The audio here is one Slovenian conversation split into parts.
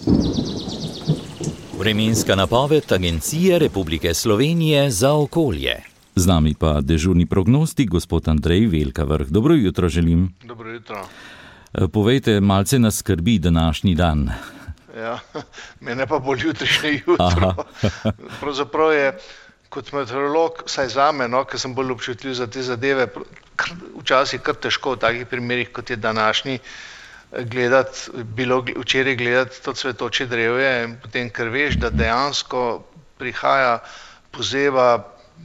Vremenska napoved Agencije Republike Slovenije za okolje. Z nami pa dežurni prognostik, gospod Andrej Velkavrh. Dobro jutro želim. Dobro jutro. Povejte, malce nas skrbi današnji dan. Ja, mene pa bolj jutrišnje jutro. Pravzaprav je kot meteorolog, saj zame, ker sem bolj občutljiv za te zadeve, včasih kar težko v takih primerih, kot je današnji, bilo včeraj gledati to cvetoče drevje in potem, ker veš, da dejansko prihaja pozeba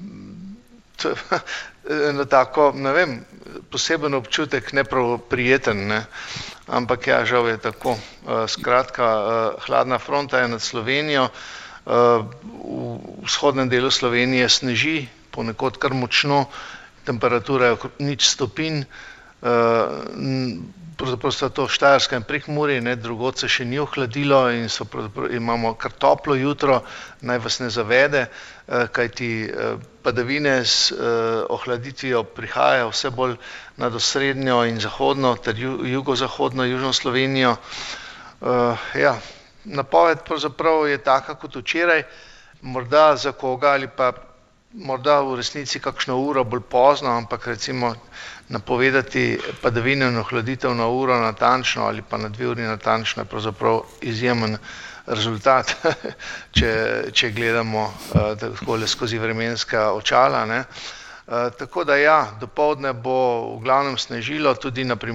na tako, ne vem, poseben občutek, ne prav prijeten, ne? Ampak ja, žal je tako. Skratka, hladna fronta je nad Slovenijo, v vzhodnem delu Slovenije sneži, ponekod kar močno, temperatura je 0 stopinj, pravzaprav sta to Štajerska in Prekmurje, drugod se še ni ohladilo in imamo kar toplo jutro, naj vas ne zavede, kajti padavine z ohladitvijo prihajajo vse bolj nad osrednjo in zahodno ter jugozahodno, južno Slovenijo. Ja, napoved pravzaprav je taka kot včeraj, morda za koga ali pa morda v resnici kakšno uro bolj pozno, ampak recimo napovedati padavine in ohladitev na uro natančno ali pa na 2 uri natančno je pravzaprav izjemen rezultat, če gledamo takole skozi vremenska očala, ne. Tako da ja, dopoldne bo v glavnem snežilo, tudi na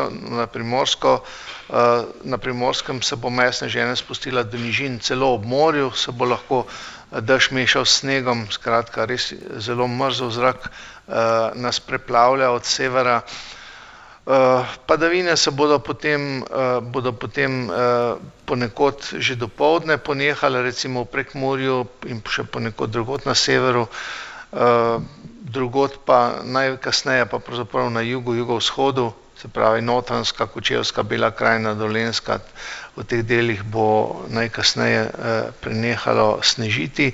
Primorskem se bo meja sneženja spustila do nižin, celo ob morju se bo lahko dež mešal s snegom, skratka res zelo mrzel zrak nas preplavlja od severa. Padavine se bodo potem ponekod že dopoldne ponehale, recimo v Prekmurju in še ponekod drugod na severu, drugod pa najkasneje pa pravzaprav na jugu, jugovzhodu, se pravi Notranjska, Kočevska, Bela krajina, Dolenjska, v teh delih bo najkasneje prenehalo snežiti.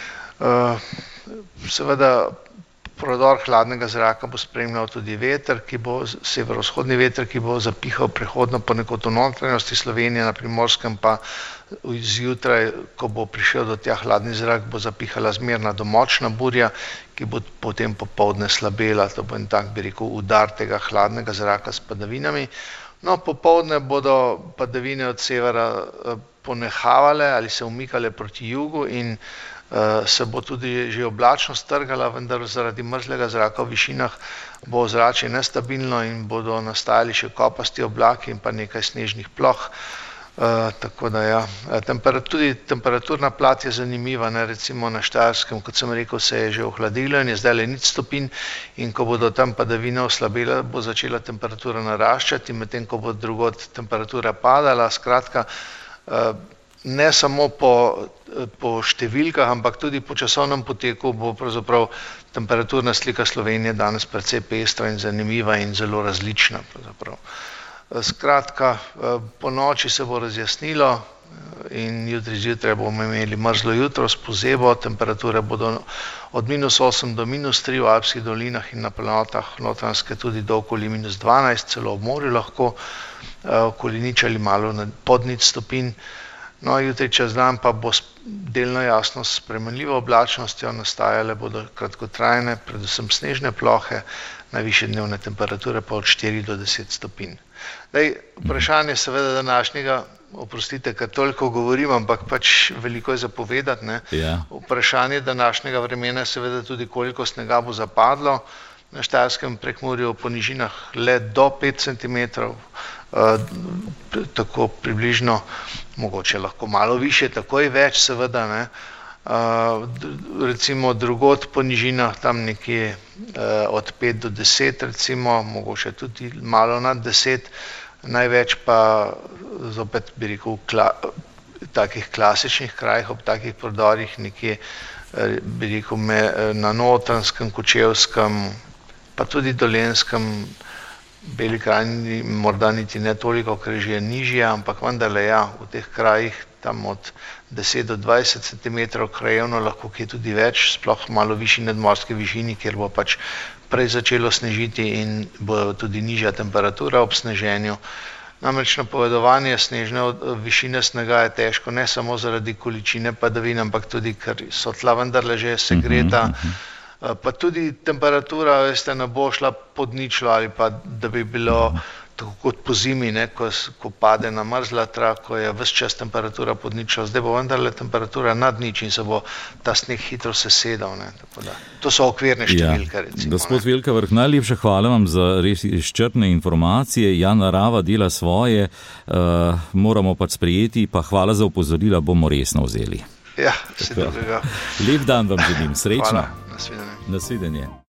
Seveda prodor hladnega zraka bo spremljal tudi veter, severovzhodni veter, ki bo zapihal prehodno ponekod v notranjosti Slovenije, na Primorskem pa zjutraj, ko bo prišel do tja hladni zrak, bo zapihala zmerna do močna burja, ki bo potem popoldne slabela, to bo en tak, bi rekel, udar tega hladnega zraka s padavinami. No, popoldne bodo padavine od severa ponehavale ali se umikale proti jugu in se bo tudi že oblačnost trgala, vendar zaradi mrzlega zraka v višinah bo ozračje nestabilno in bodo nastajali še kopasti oblaki in pa nekaj snežnih ploh. Tako da ja, tudi temperaturna plat je zanimiva, recimo na Štajerskem, kot sem rekel, se je že ohladilo in je zdaj le 0 stopinj in ko bodo tam padavine oslabele, bo začela temperatura naraščati, medtem ko bo drugod temperatura padala. Skratka, ne samo po številkah, ampak tudi po časovnem poteku bo pravzaprav temperaturna slika Slovenije danes precej pestra in zanimiva in zelo različna pravzaprav. Skratka, po noči se bo razjasnilo in jutri zjutraj bomo imeli mrzlo jutro s pozebo, temperature bodo od -8 do -3 v alpskih dolinah in na planotah Notranjske tudi do okoli -12, celo ob morju lahko, okoli 0 ali malo pod 0 stopinj. No, jutri čez dan pa bo delno jasno s spremenljivo oblačnostjo, nastajale bodo kratkotrajne, predvsem snežne plohe, najvišje dnevne temperature pa od 4 do 10 stopinj. Vprašanje seveda današnjega, oprostite, ker toliko govorim, ampak pač veliko je za povedati, ne. Vprašanje današnjega vremena je seveda tudi, koliko snega bo zapadlo. Na Štajerskem Prekmurju po nižinah le do 5 centimetrov, tako približno, mogoče lahko malo više, takoj več seveda, ne. Recimo drugod po nižinah tam nekje od 5 do 10 recimo, mogoče tudi malo nad 10, največ pa zopet bi rekel v takih klasičnih krajih, ob takih prodorih nekje bi rekel na Notranjskem, Kočevskem, pa tudi Dolenjskem, Beli krajini morda niti ne toliko, ker je že nižje, ampak vendarle ja, v teh krajih tam od 10 do 20 cm krajevno, lahko kje tudi več, sploh malo višji nadmorski višini, kjer bo pač prej začelo snežiti in bo tudi nižja temperatura ob sneženju. Namreč napovedovanje snežne višine snega je težko, ne samo zaradi količine padavin, ampak tudi, ker so tla vendarle že segreta, pa tudi temperatura, veste, ne bo šla pod ničlo ali pa da bi bilo tako kot po zimi, ne, ko pade na mrzla tla, ko je ves čas temperatura pod ničlo, zdaj bo vendarle temperatura nad nič in se bo ta sneg hitro sesedal. Ne, tako da. To so okvirne številke. Recimo, gospod Velka Vrh, najlepša hvala vam za res izčrpne informacije. Ja, narava dela svoje, moramo pač sprejeti, pa hvala za opozorila, bomo resno vzeli. Ja, vse drugega. Lep dan vam želim, srečno. Hvala, nasvidenje. Nasvidenje.